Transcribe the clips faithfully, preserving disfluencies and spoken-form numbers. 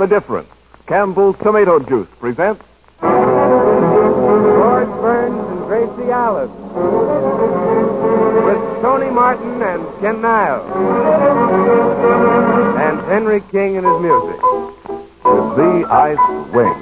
the difference. Campbell's Tomato Juice presents George Burns and Gracie Allen. With Tony Martin and Ken Niles. And Henry King and his music. The Sea Ice Wing.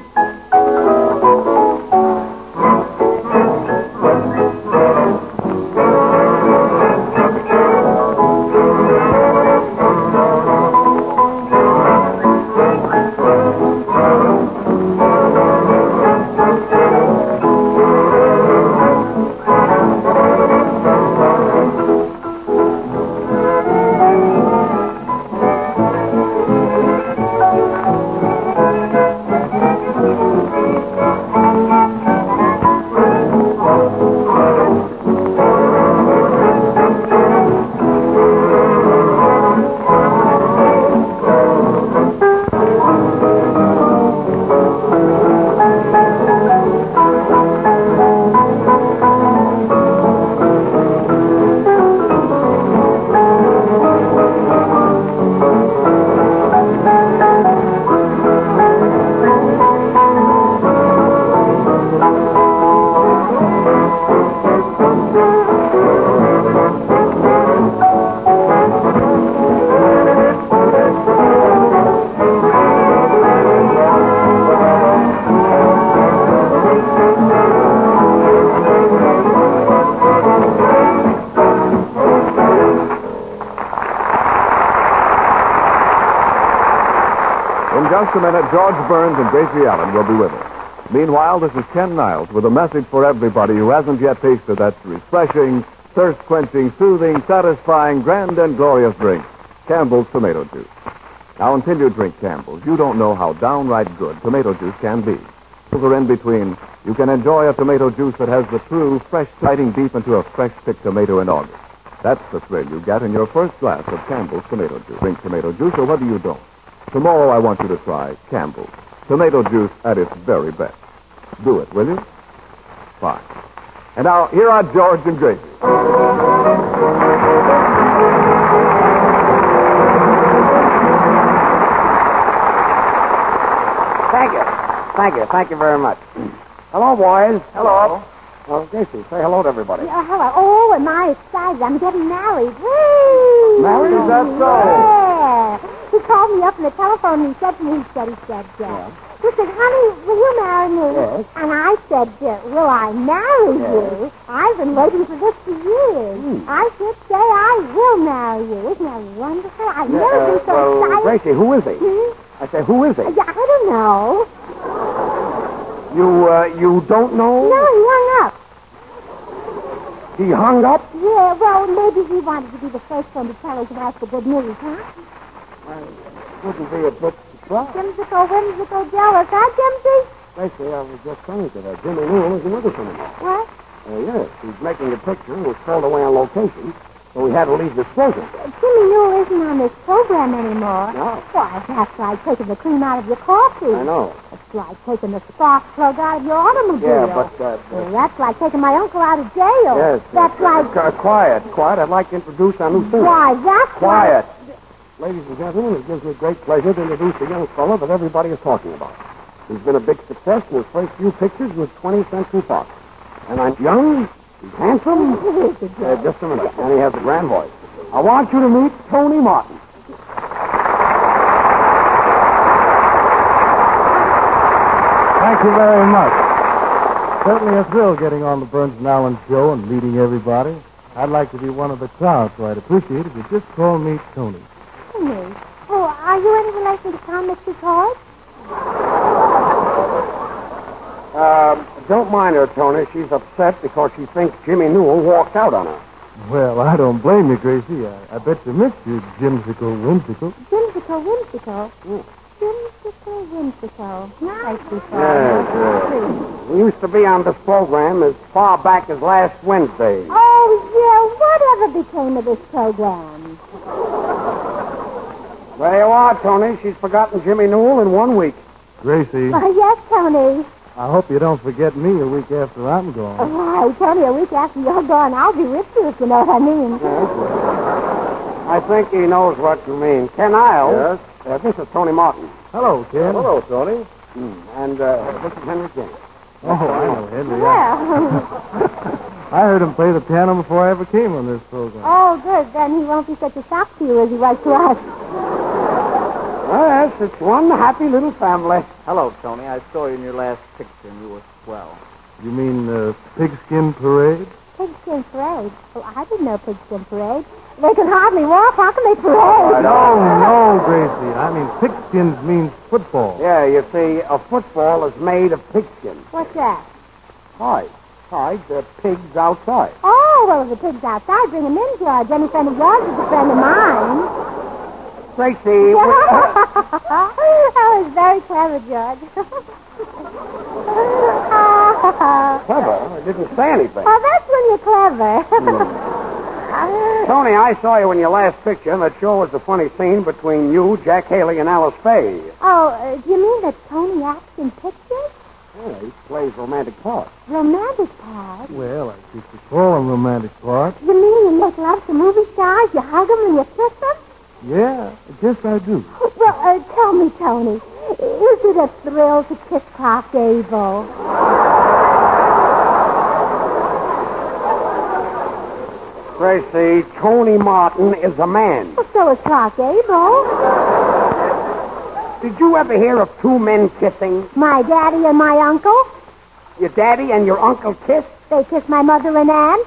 In just a minute, George Burns and Gracie Allen will be with us. Meanwhile, this is Ken Niles with a message for everybody who hasn't yet tasted that refreshing, thirst-quenching, soothing, satisfying, grand and glorious drink, Campbell's Tomato Juice. Now, until you drink Campbell's, you don't know how downright good tomato juice can be. Or in between, you can enjoy a tomato juice that has the true, fresh, biting deep into a fresh-picked tomato in August. That's the thrill you get in your first glass of Campbell's Tomato Juice. Drink tomato juice or whether you don't. Tomorrow I want you to try Campbell's Tomato Juice at its very best. Do it, will you? Fine. And now, here are George and Gracie. Thank you. Thank you. Thank you very much. Hello, boys. Hello. Well, Gracie, say hello to everybody. Yeah, hello. Oh, am I excited? I'm getting married. Whee! Married? Is that so? Yeah. He called me up on the telephone and he said to me, he said, he said, uh, Yeah. he said, honey, will you marry me? Yes. And I said, uh, will I marry Yes. you? I've been waiting for this for years. Hmm. I should say I will marry you. Isn't that wonderful? I've Yeah, never uh, been so well, excited. Gracie, who is he? Hmm? I say, who is he? Yeah, I don't know. You, uh, you don't know? No, he hung up. He hung up? Yeah, well, maybe he wanted to be the first one to tell us about the good news, huh? Well, wouldn't be a bit surprised. Whimsical, whimsical, jealous, huh, Jimsy? Gracie, I was just saying to that Jimmy Newell is another son-in-law. What? Uh, yes, he's making a picture and was called away on location, so we had to leave this program. Jimmy Newell isn't on this program anymore. No. Why, that's like taking the cream out of your coffee. I know. It's like taking the spark plug out of your automobile. Yeah, but, uh, Well, that's like taking my uncle out of jail. Yes. That's uh, like... uh, quiet, quiet. I'd like to introduce our new singer. Why, that's Quiet. Ladies and gentlemen, it gives me great pleasure to introduce a young fellow that everybody is talking about. He's been a big success in his first few pictures with twentieth Century Fox. And I'm young, he's handsome. Uh, just a minute. And he has a grand voice. I want you to meet Tony Martin. Thank you very much. Certainly a thrill getting on the Burns and Allen show and meeting everybody. I'd like to be one of the crowd, so I'd appreciate it if you just call me Tony. Tony. Oh, are you any relation to Tom McCoy? Um, don't mind her, Tony. She's upset because she thinks Jimmy Newell walked out on her. Well, I don't blame you, Gracie. I, I bet you missed you, Jimsicle Whimsicle. Whimsical, whimsical. Whimsical, whimsical. Nicely Yes, yes. We used to be on this program as far back as last Wednesday. Oh, yeah. Whatever became of this program? There you are, Tony. She's forgotten Jimmy Newell in one week. Gracie, Oh, yes, Tony. I hope you don't forget me a week after I'm gone. Oh, why, Tony, a week after you're gone, I'll be with you, if you know what I mean. I think he knows what you mean. Ken Niles, Yes? Uh, this is Tony Martin. Hello, Ken. Hello, Tony. Mm. And uh, this is Henry King. Oh, I know Henry. Well. I heard him play the piano before I ever came on this program. Oh, good. Then he won't be such a shock to you as he was to us. Well, yes, it's one happy little family. Hello, Tony. I saw you in your last picture, and you were swell. You mean uh, Pigskin Parade? Pigskin Parade? Well, I didn't know Pigskin Parade. They can hardly walk. How can they parade? No, no, Gracie. I mean, pigskins means football. Yeah, you see, a football is made of pigskin. What's that? Hide. Hide the pigs outside. Oh, well, if the pig's outside, bring him in, George. Any friend of yours is a friend of mine. Gracie, That was very clever, George. clever. I didn't say anything. Oh, that's when you're clever. Tony, I saw you in your last picture, and that sure was a funny scene between you, Jack Haley, and Alice Faye. Oh, uh, do you mean that Tony acts in pictures? Yeah, he plays romantic parts. Romantic parts? Well, I think you call them romantic parts. You mean you make love to movie stars, you hug them, and you kiss them? Yeah, I guess I do. Well, uh, tell me, Tony, is it a thrill to kiss Clark Gable? Gracie, Tony Martin is a man. Well, so is Clark Gable. Did you ever hear of two men kissing? My daddy and my uncle, Your daddy and your uncle kissed? they kiss my mother and aunt.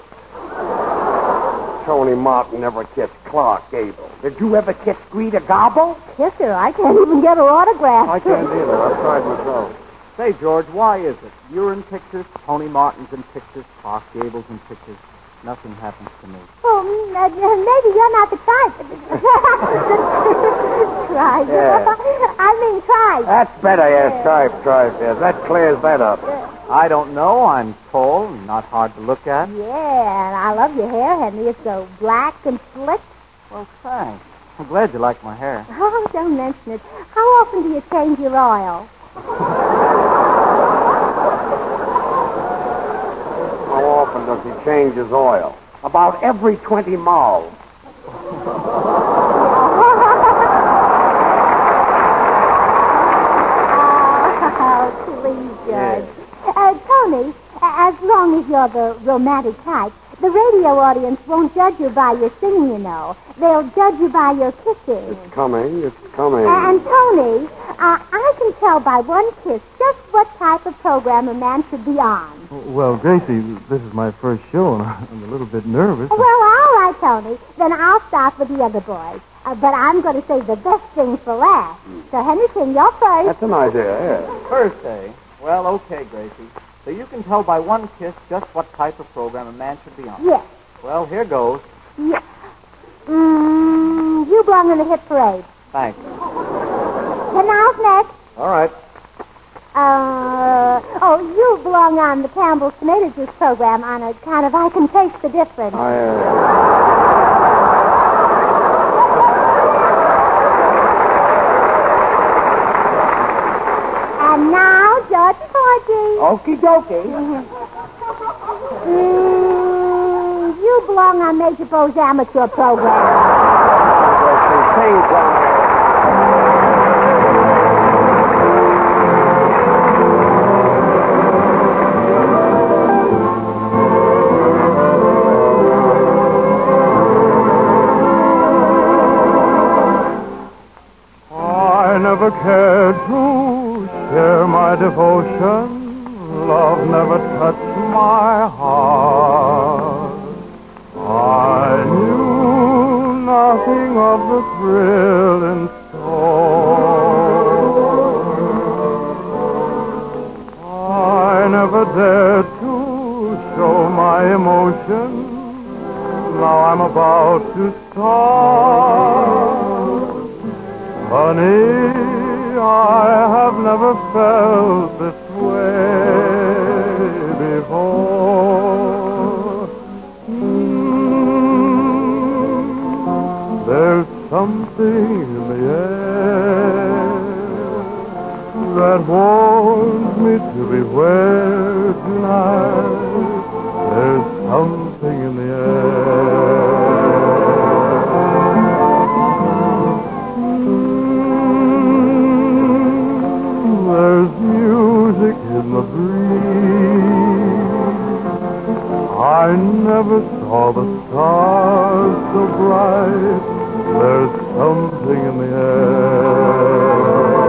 Tony Martin never kissed Clark Gable. Did you ever kiss Greta Garbo? Kiss her. I can't even get her autograph. I can't either. I've tried myself. Say, George, why is it? You're in pictures, Tony Martin's in pictures, Clark Gable's in pictures. Nothing happens to me. Oh, mm, uh, maybe you're not the type. Tripe. Yeah. I mean tripe. That's better, yes. Tripe, tripe, yes. That clears that up. I don't know. I'm tall and not hard to look at. Yeah, and I love your hair, Henry. It's so black and slick. Well, thanks. I'm glad you like my hair. Oh, don't mention it. How often do you change your oil? How often does he change his oil? About every twenty miles. Oh, please, George. Uh, Tony, as long as you're the romantic type, the radio audience won't judge you by your singing, you know. They'll judge you by your kissing. It's coming. It's coming. And, Tony, uh, I can tell by one kiss just what type of program a man should be on. Well, Gracie, this is my first show, and I'm a little bit nervous. Well, all right, Tony. Then I'll start with the other boys. Uh, but I'm going to save the best things for last. So, Henry King, you're first. That's an idea, yeah. First, eh? Well, okay, Gracie. So you can tell by one kiss just what type of program a man should be on. Yes. Well, here goes. Yes. Mm, you belong in the hit parade. Thanks. Ten miles next. All right. Uh, oh, you belong on the Campbell's Tomato Juice program on a kind of I Can Taste the Difference. I, uh... And now, George Porgy. Okie dokie. Mm, you belong on Major Bo's amateur program. I never cared to share my devotion. Love never touched my heart. I knew nothing of the thrill in store. I never dared to show my emotion. Now I'm about to start. Honey, I have never felt this way before. Mm, there's something in the air that warns me to beware tonight. There's something in the air. I never saw the stars so bright. There's something in the air.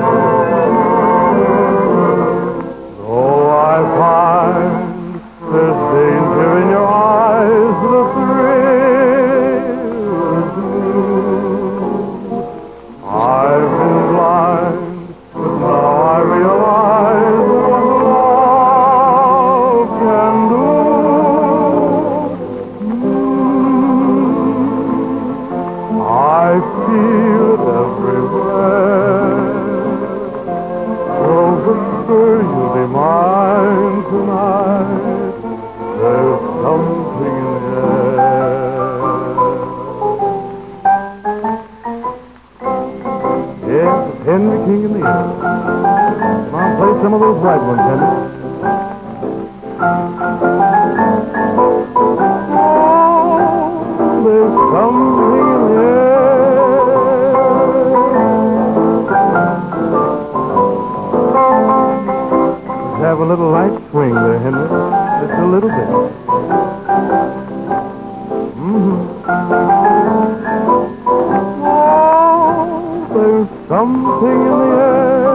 Though I find there's danger in your eyes, the thrill is new. I've been blind, but now I realize what love can do. I feel it everywhere. So whisper you'll be mine tonight. There's something in the air. Yes, it's Henry King in the air. Come on, play some of those right ones, Henry. Oh, there's something in the air. Have a little light swing there, Henry. Just a little bit. Mm-hmm. Oh, there's something in the air.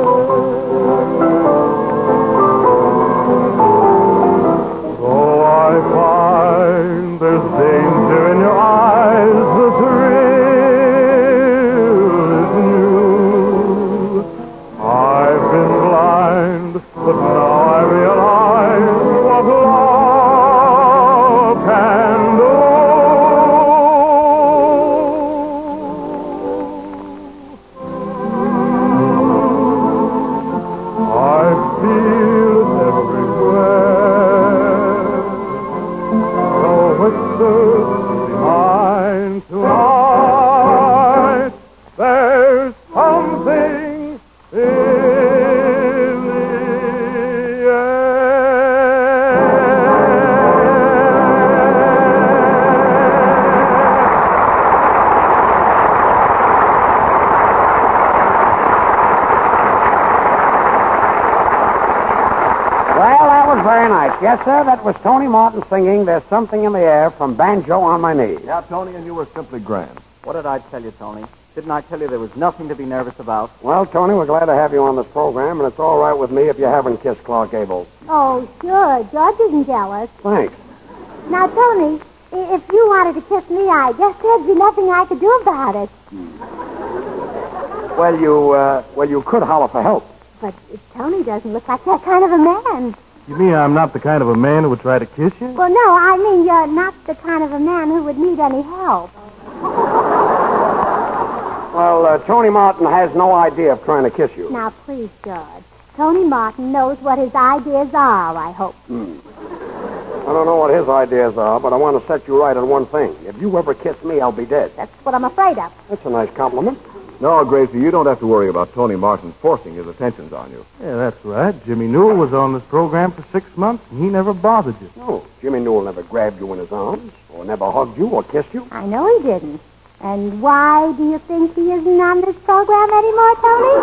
Oh, I find there's danger in your eyes. The thrill is new. I've been blind, but now I realize what love can do. I feel it everywhere. So whisper behind tonight. There's something in the Well, that was very nice. Yes, sir, that was Tony Martin singing There's Something in the Air from Banjo on My Knee. Yeah, Tony, and you were simply grand. What did I tell you, Tony? Didn't I tell you there was nothing to be nervous about? Well, Tony, we're glad to have you on this program, and it's all right with me if you haven't kissed Clark Gable. Oh, sure. George isn't jealous. Thanks. Now, Tony, i- if you wanted to kiss me, I guess there'd be nothing I could do about it. Well, you, uh, well, you could holler for help. But Tony doesn't look like that kind of a man. You mean I'm not the kind of a man who would try to kiss you? Well, no, I mean you're not the kind of a man who would need any help. Well, uh, Tony Martin has no idea of trying to kiss you. Now, please, George. Tony Martin knows what his ideas are, I hope. Hmm. I don't know what his ideas are, but I want to set you right on one thing. If you ever kiss me, I'll be dead. That's what I'm afraid of. That's a nice compliment. No, Gracie, you don't have to worry about Tony Martin forcing his attentions on you. Yeah, that's right. Jimmy Newell was on this program for six months, and he never bothered you. No, Jimmy Newell never grabbed you in his arms, or never hugged you, or kissed you. I know he didn't. And why do you think he isn't on this program anymore, Tony?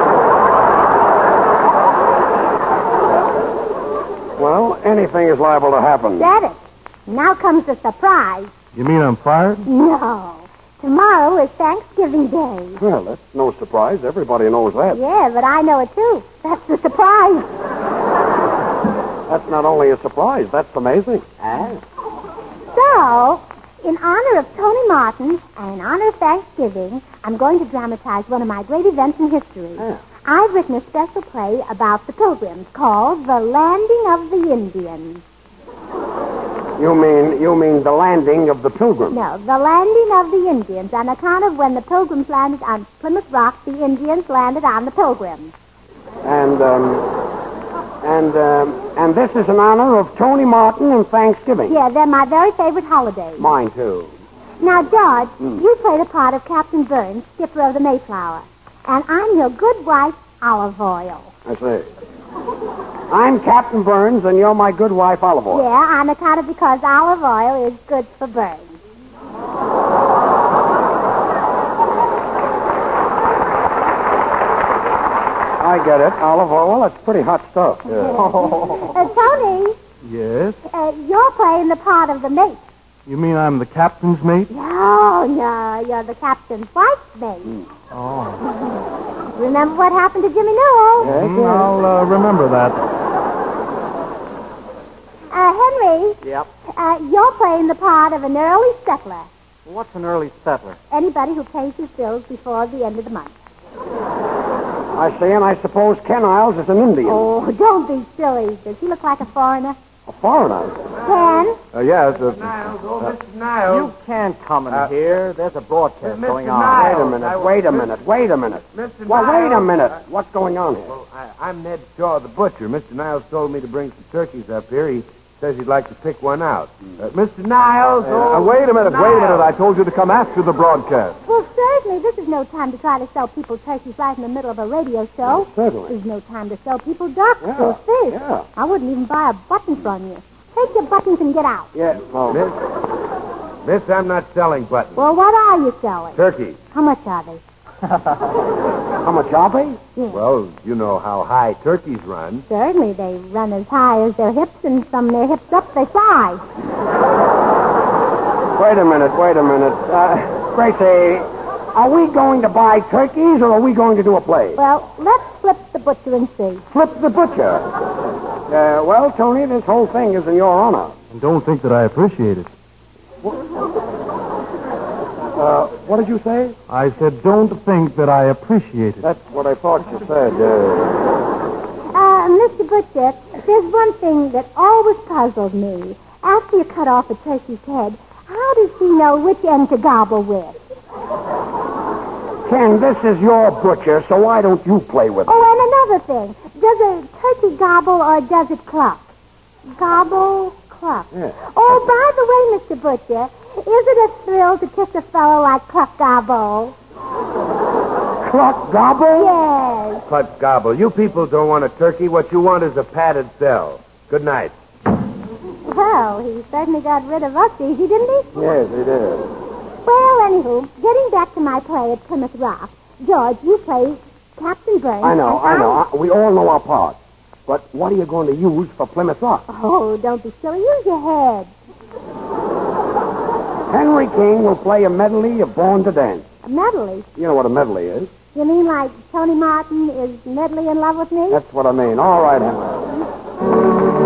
Well, anything is liable to happen. Said it. Now comes the surprise. You mean I'm fired? No. Tomorrow is Thanksgiving Day. Well, that's no surprise. Everybody knows that. Yeah, but I know it too. That's the surprise. That's not only a surprise, that's amazing. Ah? So, in honor of Tony Martin and in honor of Thanksgiving, I'm going to dramatize one of my great events in history. Ah. I've written a special play about the Pilgrims called The Landing of the Indians. You mean you mean the landing of the Pilgrims? No, The Landing of the Indians, on account of when the Pilgrims landed on Plymouth Rock, the Indians landed on the Pilgrims. And um, and um, and this is in honor of Tony Martin and Thanksgiving. Yeah, they're my very favorite holidays. Mine too. Now, George, Hmm. you play the part of Captain Burns, skipper of the Mayflower. And I'm your good wife, Olive Oil. I see. I'm Captain Burns, and you're my good wife, Olive Oil. Yeah, on account of because olive oil is good for burns. I get it. Olive oil, that's pretty hot stuff. Uh, Tony, Yes? uh, Uh, you're playing the part of the mate. You mean I'm the captain's mate? No, no, you're the captain's wife's mate. Oh. Remember what happened to Jimmy Newell? Yes, Mm, yes. I'll uh, remember that. Uh, Henry, Yep. uh, you're playing the part of an early settler. What's an early settler? Anybody who pays his bills before the end of the month. I see, and I suppose Ken Isles is an Indian. Oh, don't be silly. Does he look like a foreigner? A foreigner. Ken? Uh, yes. Uh, Niles, oh, uh, Mister Niles. You can't come in Uh, here. There's a broadcast Mister going on. Niles. Wait a minute, I- wait a Mister minute, wait a minute. Mister Well, wait a Niles, minute. uh, What's going on here? Well, I, I'm Ned Shaw, the butcher. Mister Niles told me to bring some turkeys up here. He says he'd like to pick one out. Uh, Mister Niles, uh, oh, wait a minute, Mister wait a minute. I Niles. told you to come after the broadcast. Well, certainly, this is no time to try to sell people turkeys right in the middle of a radio show. Certainly. There's no time to sell people ducks Yeah, or fish. yeah. I wouldn't even buy a button from you. Take your buttons and get out. Yeah, well, Miss, Miss, I'm not selling buttons. Well, what are you selling? Turkeys. How much are they? how much are they? Yeah. Well, you know how high turkeys run. Certainly, they run as high as their hips, and from their hips up, they fly. Wait a minute, wait a minute. Uh, Gracie, are we going to buy turkeys or are we going to do a play? Well, let's flip the butcher and see. Flip the butcher. Uh, well, Tony, this whole thing is in your honor. And don't think that I appreciate it. Uh, what did you say? I said, don't think that I appreciate it. That's what I thought you said. Uh, Uh, Mister Butcher, there's one thing that always puzzled me. After you cut off a turkey's head, how does he know which end to gobble with? Ken, this is your butcher, so why don't you play with it? Oh, and another thing. Does a turkey gobble or does it cluck? Gobble, cluck. Yeah. Oh, by the way, Mister Butcher, is it a thrill to kiss a fellow like Cluck Gobble? Cluck gobble? Yes. Cluck gobble. You people don't want a turkey. What you want is a padded cell. Good night. Well, he certainly got rid of us easy, didn't he? Yes, it is. Well, anywho, getting back to my play at Plymouth Rock, George, you play Captain Burns. I know, and I know. I, we all know our part. But what are you going to use for Plymouth Rock? Oh, don't be silly. Use your head. Henry King will play a medley of Born to Dance. A medley. You know what a medley is. You mean like Tony Martin is madly in love with me? That's what I mean. All right, Henry.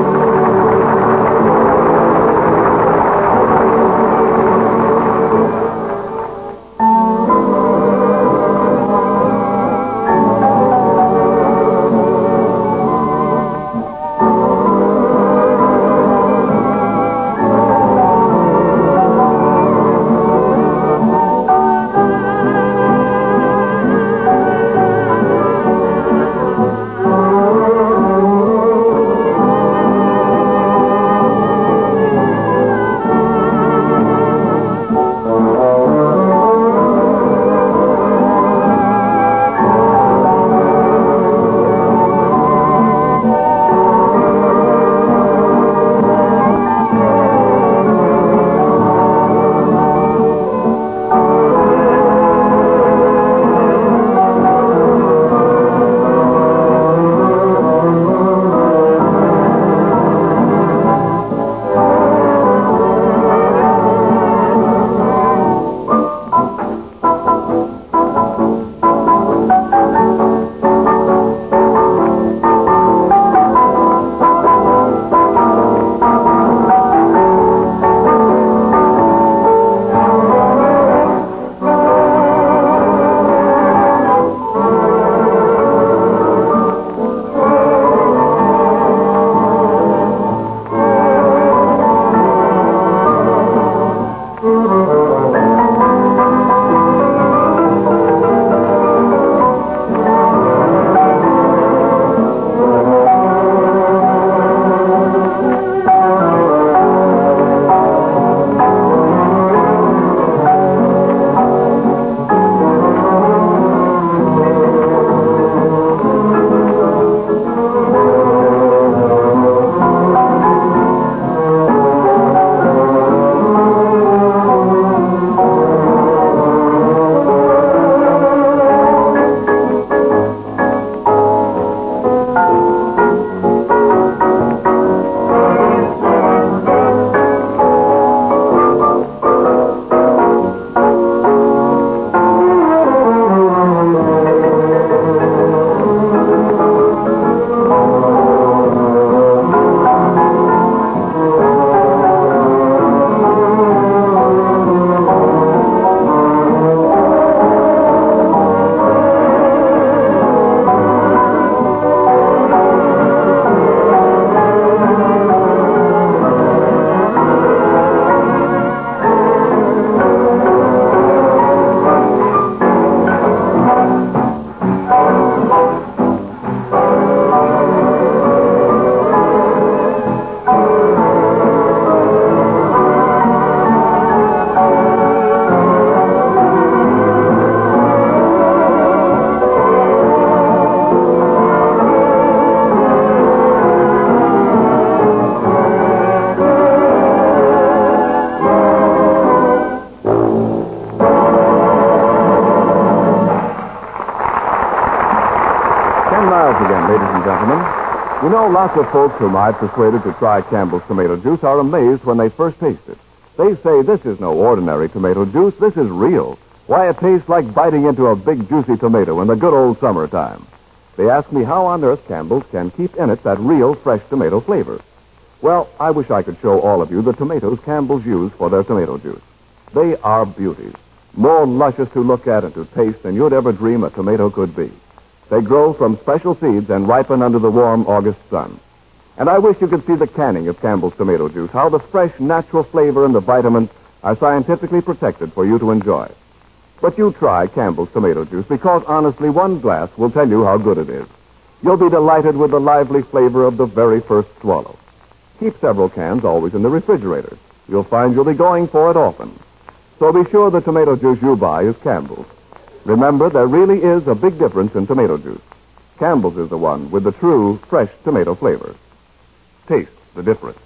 You know, lots of folks whom I've persuaded to try Campbell's tomato juice are amazed when they first taste it. They say this is no ordinary tomato juice. This is real. Why, it tastes like biting into a big, juicy tomato in the good old summertime. They ask me how on earth Campbell's can keep in it that real, fresh tomato flavor. Well, I wish I could show all of you the tomatoes Campbell's use for their tomato juice. They are beauties, more luscious to look at and to taste than you'd ever dream a tomato could be. They grow from special seeds and ripen under the warm August sun. And I wish you could see the canning of Campbell's tomato juice, how the fresh, natural flavor and the vitamins are scientifically protected for you to enjoy. But you try Campbell's tomato juice because, honestly, one glass will tell you how good it is. You'll be delighted with the lively flavor of the very first swallow. Keep several cans always in the refrigerator. You'll find you'll be going for it often. So be sure the tomato juice you buy is Campbell's. Remember, there really is a big difference in tomato juice. Campbell's is the one with the true, fresh tomato flavor. Taste the difference.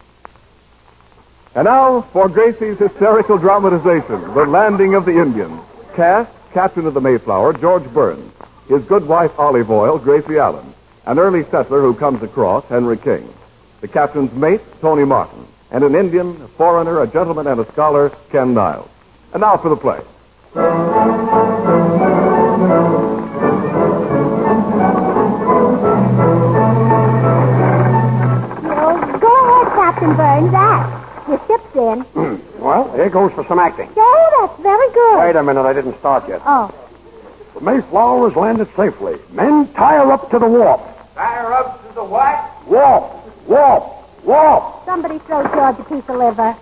And now for Gracie's hysterical dramatization, The Landing of the Indians. Cast, Captain of the Mayflower, George Burns. His good wife, Olive Oyl, Gracie Allen. An early settler who comes across, Henry King. The captain's mate, Tony Martin. And an Indian, a foreigner, a gentleman, and a scholar, Ken Niles. And now for the play. Captain Burns, act. Your ship's in. Well, here goes for some acting. Oh, that's very good. Wait a minute, I didn't start yet. Oh. The Mayflower has landed safely. Men, tie her up to the warp. Tie her up to the what? Warp! Warp! Warp! Somebody throw George a piece of liver.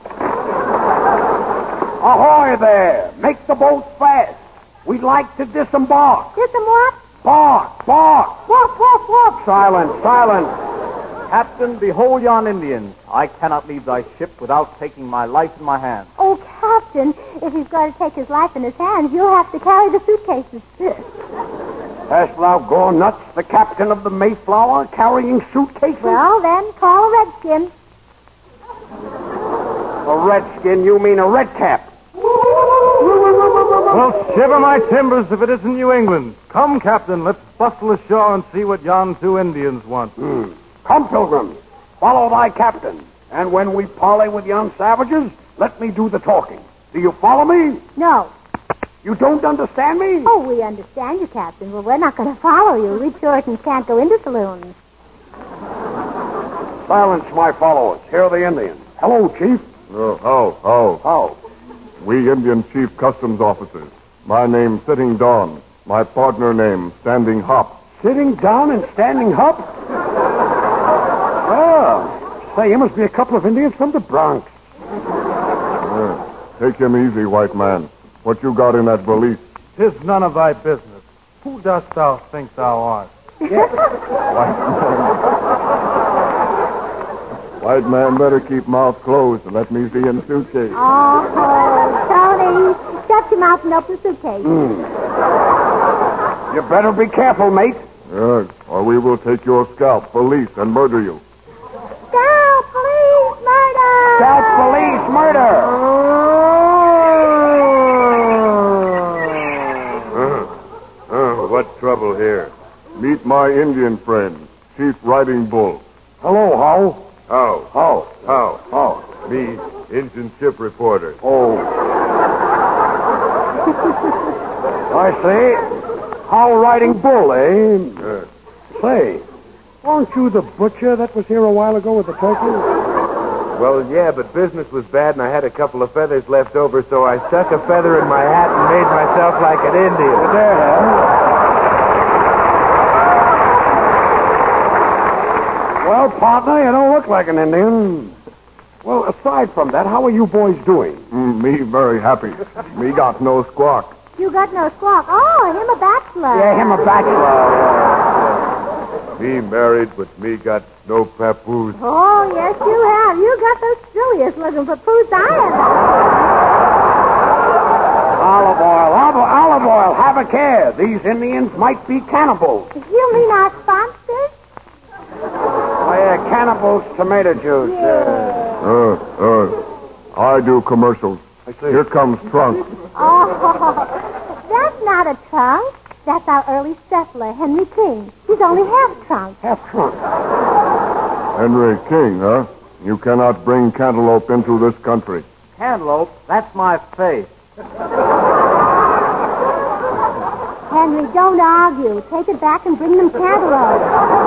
Ahoy there! Make the boat fast. We'd like to disembark. Dis what? Bark! Bark! Whoop, whoop, whoop. Silence! Silence! Captain, behold yon Indians. I cannot leave thy ship without taking my life in my hands. Oh, Captain, if he's going to take his life in his hands, you'll have to carry the suitcases. Hast thou gone nuts, the captain of the Mayflower, carrying suitcases? Well, then, call a redskin. A redskin? You mean a redcap? Well, shiver my timbers if it isn't New England. Come, Captain, let's bustle ashore and see what yon two Indians want. Hmm. Come, pilgrims, follow thy captain. And when we parley with yon savages, let me do the talking. Do you follow me? No. You don't understand me? Oh, we understand you, Captain. Well, we're not going to follow you. We Puritans can't go into saloons. Silence, my followers. Here are the Indians. Hello, Chief. Oh, how, how? How? We Indian Chief Customs Officers. My name, Sitting Dawn. My partner name, Standing Hop. Sitting down and standing up? Oh, say, you must be a couple of Indians from the Bronx. Uh, take him easy, white man. What you got in that valise? Tis none of thy business. Who dost thou think thou art? White man. White man better keep mouth closed and let me see in suitcase. Oh, Tony, shut your mouth and open the suitcase. You better be careful, mate. Yes, or we will take your scalp, police, and murder you. Scalp, police, murder! Scalp, police, murder! Uh, uh, what trouble here? Meet my Indian friend, Chief Riding Bull. Hello, How? How? How? How? How? Me, Indian ship reporter. Oh. I say, How Riding Bull, eh? Uh, Say, weren't you the butcher that was here a while ago with the turkey? Well, yeah, but business was bad and I had a couple of feathers left over, so I stuck a feather in my hat and made myself like an Indian. There, huh? Well, partner, you don't look like an Indian. Well, aside from that, how are you boys doing? mm, me very happy. Me got no squawk. You got no squawk. Oh, him a bachelor. Yeah, him a bachelor. Me married, but me got no papoose. Oh, yes, you have. You got the silliest looking papoose I ever. Olive oil, olive, olive oil, have a care. These Indians might be cannibals. You mean our sponsors? Oh, yeah, cannibals tomato juice. Yeah. Uh, uh, I do commercials. Here comes Trunk. Oh, that's not a trunk. That's our early settler, Henry King. He's only half trunk. Half trunk. Henry King, huh? You cannot bring cantaloupe into this country. Cantaloupe, that's my face. Henry, don't argue. Take it back and bring them cantaloupe.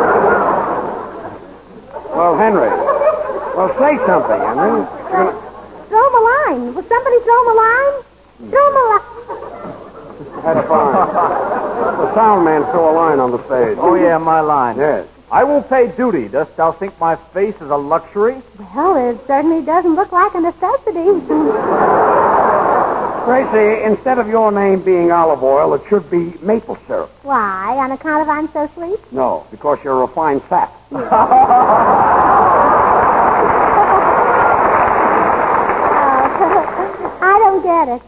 Well, Henry. Well, say something, Henry. You're gonna... Throw him a line. Will somebody throw him a line? Throw him a line. That's fine. The sound man threw a line on the stage. Oh, yeah, my line. Yes. I will pay duty. Dost thou think my face is a luxury? Well, it certainly doesn't look like a necessity. Gracie, instead of your name being olive oil, it should be maple syrup. Why? On account of I'm so sweet? No, because you're a refined fat. Uh, I don't get it.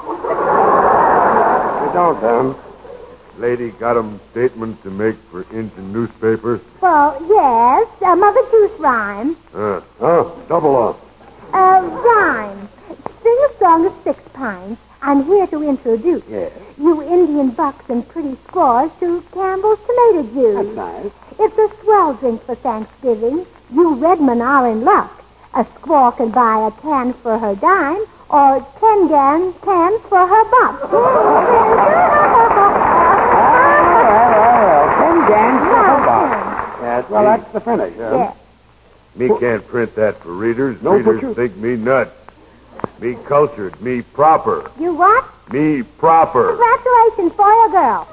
You don't, then? Lady got 'em statement to make for Injun newspaper. Well, yes. Uh, Mother Juice rhyme. Uh, Oh, double up. Uh, rhyme. Sing a song of six pints. I'm here to introduce Yes. you Indian bucks and pretty squaws to Campbell's tomato juice. That's nice. It's a swell drink for Thanksgiving. You Redmen are in luck. A squaw can buy a can for her dime or ten gan cans for her buck. Ten gans for her buck. Yes, well, that's the finish. Huh? Yeah. me can't print that for readers. No, but readers you- think me nuts. Me cultured, me proper. You what? Me proper. Congratulations, boy or girl.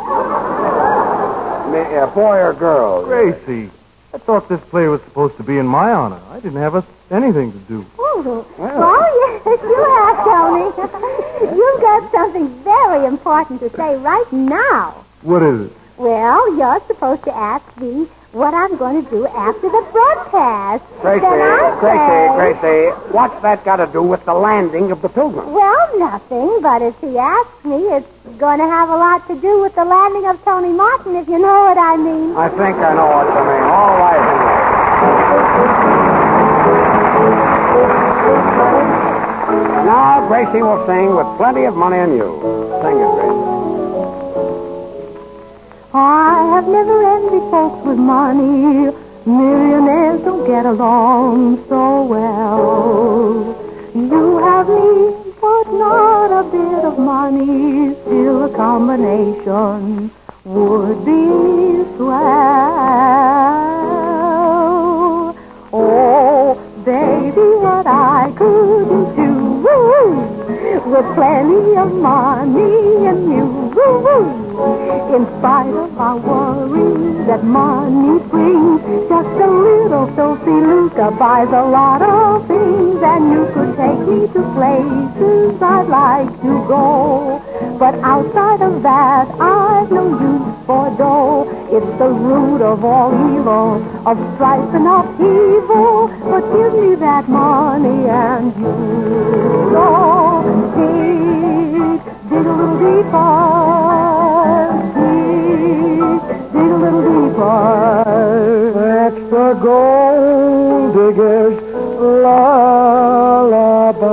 Me, uh, boy or girl? Gracie, I thought this play was supposed to be in my honor. I didn't have a, anything to do. Oh, well, yes, you have, Tony. You've got something very important to say right now. What is it? Well, you're supposed to ask me what I'm going to do after the broadcast. Gracie, Then I Gracie, say, Gracie, what's that got to do with the landing of the Pilgrim? Well, nothing, but if he asks me, it's going to have a lot to do with the landing of Tony Martin, if you know what I mean. I think I know what you mean. All right, Henry. Now, Gracie will sing with plenty of money on you. Sing it, Gracie. I have never envied folks with money. Millionaires don't get along so well. You have me, but not a bit of money. Still a combination would be swell. Oh, baby, what I couldn't do with plenty of money and you. In spite of our worries that money brings, just a little filthy lucre buys a lot of things, and you could take me to places I'd like to go. But outside of that, I've no use for dough. It's the root of all evil, of strife and upheaval. But give me that money and you go dig, dig a little deeper. Dig a little deeper. That's the gold digger's lullaby.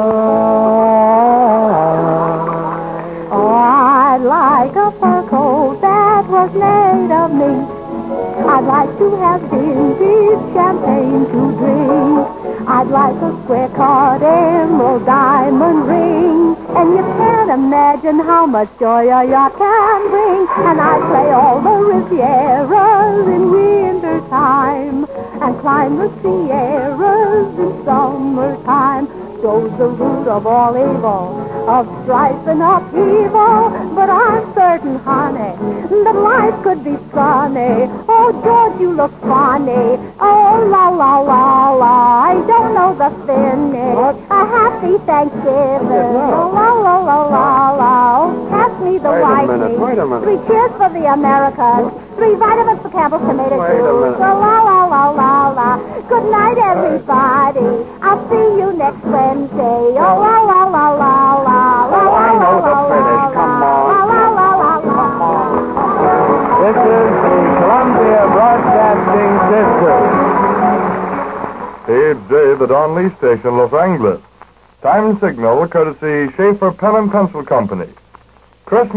Oh, I'd like a fur coat that was made of me. I'd like to have vintage champagne to drink. I'd like a square-cut emerald diamond ring. And you can't imagine how much joy a yacht can bring. And I'd play all the Rivieras in winter time and climb the Sierras in summertime. So's the root of all evil, of strife and upheaval. But I'm certain, honey, that life could be funny. Oh, George, you look funny. Oh, la, la, la, la. I don't know the finish. What? A happy Thanksgiving. Oh, la, la, la, la, la. Oh, pass me the Wait a whitening. minute, wait a minute. Three cheers for the Americans. Three vitamins for Campbell's tomato Wait a juice. minute. Oh, la, la, la, la, la. Good night, everybody. I'll see you next Wednesday. Oh, la, la, la, la, la. Oh, I know the finish. Come on. La, la, la, la, la. This is the Columbia Broadcasting System. Eighth day, the Don Lee Station, Los Angeles. Time signal, courtesy Schaefer Pen and Pencil Company. Christmas.